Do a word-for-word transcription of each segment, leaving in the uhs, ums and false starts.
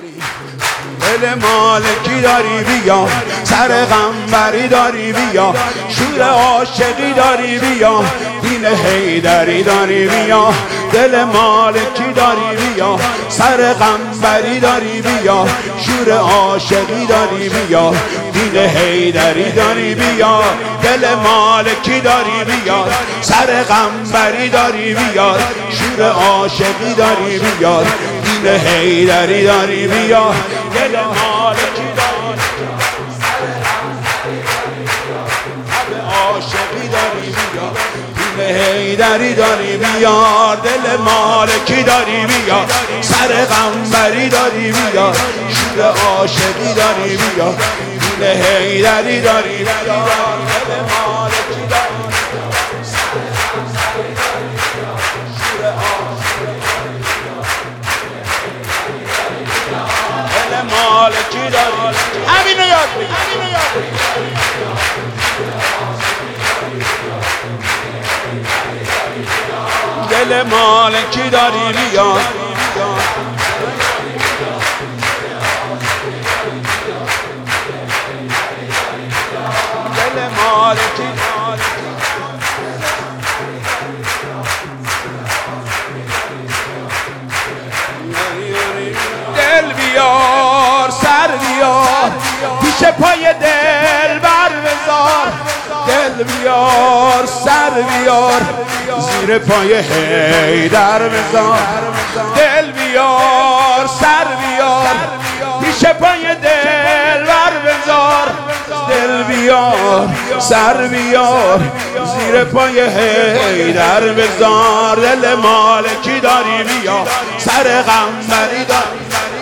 دل مالکی داری بیا، سر قنبری داری بیا، شور عاشقی داری بیا، دین حیدری داری بیا. دل مالکی داری بیا، سر قنبری داری بیا، شور عاشقی داری بیا، دین حیدری داری بیا. دل مالکی داری بیا، سر قنبری داری بیا، شور عاشقی داری بیا، دین حیدری داری بیا. دل مالکی داری عاشقی داری بیا، دین حیدری داری بیا. دل مالکی داری بیا، سر قنبری داری بیا، شور عاشقی داری بیا، دین حیدری داری بیا. دل مالکی داری بیا، سر قنبری داری بیا، شور عاشقی دل مالکی داری. همینو یاد بگیر، همینو یاد بگیر. دل مالکی داری بیا، دل مالکی دل بیار، سر بیار، پیش پای دل بر بذار. دل بیار، سر بیار، زیر پای حیدر بذار. دل بیار، سر بیار، پیش پای دل بر بذار. دل بیار، سر بیار، زیر پای حیدر بذار. دل مالکی داری بیا، سر قنبری داری.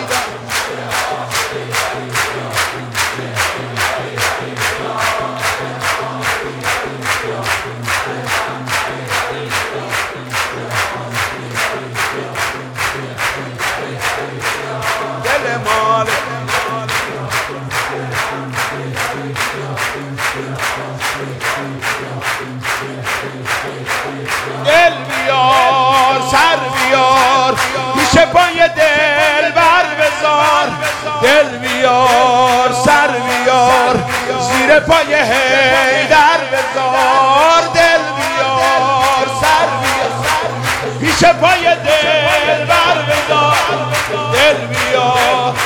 دل بیار، سر بیار، پیش پای دل بر بذار. دل بیار، سر بیار، زیر پای حیدر بذار. دل بیار، سر بیار، پیش پای دل بر بذار. دل بیار،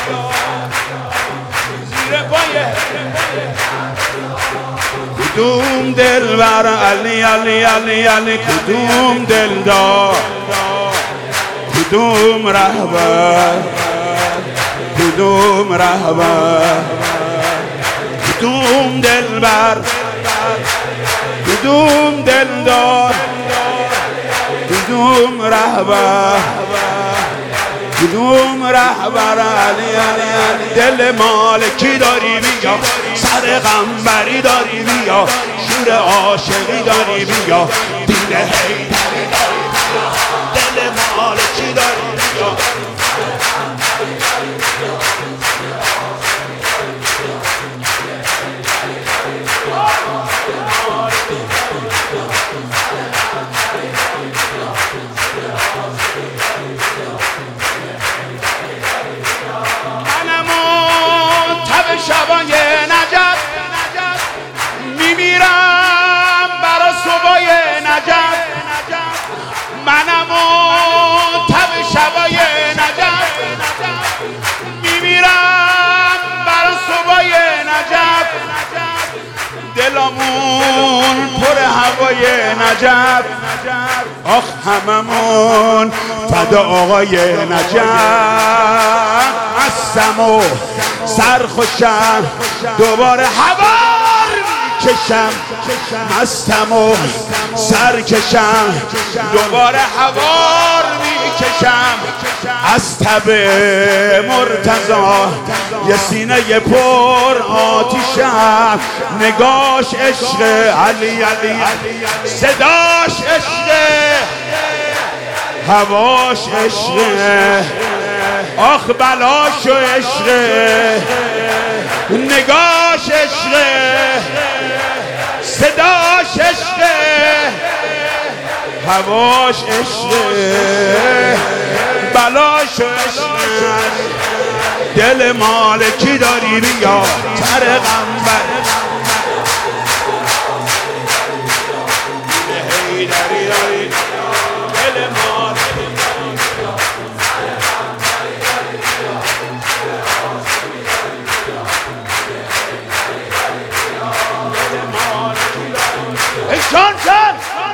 زیر پای کدوم دل بر علی علی علی علی، کدوم دل دار، کدوم رهبر، کدوم رهبر، کدوم دل بر، کدوم دل دار، کدوم رهبر، کدوم رهبر علی علی علی. دل مالکی داری بیا، سر قنبری داری بیا، شور عاشقی داری بیا، دین حیدری داری بیا. دل مالکی داری بیا، شبای نجف میمیرم برا صبای نجف. منم و تب شبای نجف میمیرم برا صبای نجف. دلمون پر هوای نجف، آخ هممون فدا آقای نجف. هستم و سرخوشم دوباره هوار میکشم، مستم و سرکشم دوباره هوار میکشم. از تب مرتضی یه سینه پر آتیشم. نگاش عشق علی علی، صداش عشق، هواش عشق، آخ بلاش و عشق. نگاش عشق، صداش عشق، هواش عشق، بلاش و عشق. دل مالکی داری بیا سر غنبر حیدری داری دل مالکی ای جان جان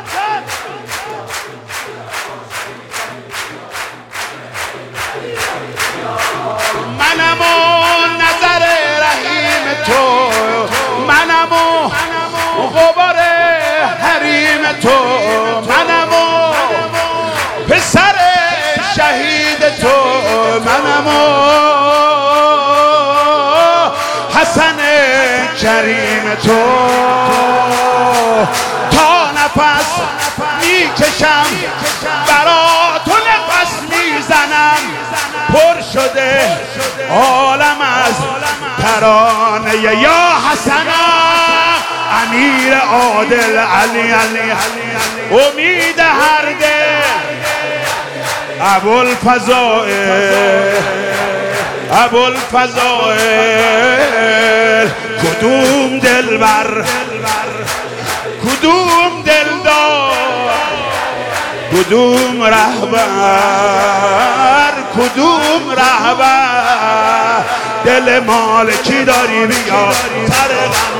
منم و نظر رحیم تو منم و غبار حریم تو منم و پسر شهید تو منم و حسن کریم تو تا نفس میکشم برا تو نفس میزنم پر شده عالم از ترانه یا حسنا امیر عادل علی علی امید هر دل ابوالفضائل ابوالفضائل کدوم دلبر کدوم دلدار کدوم رهبر کدوم رهبر دل مالکی داری بیا سر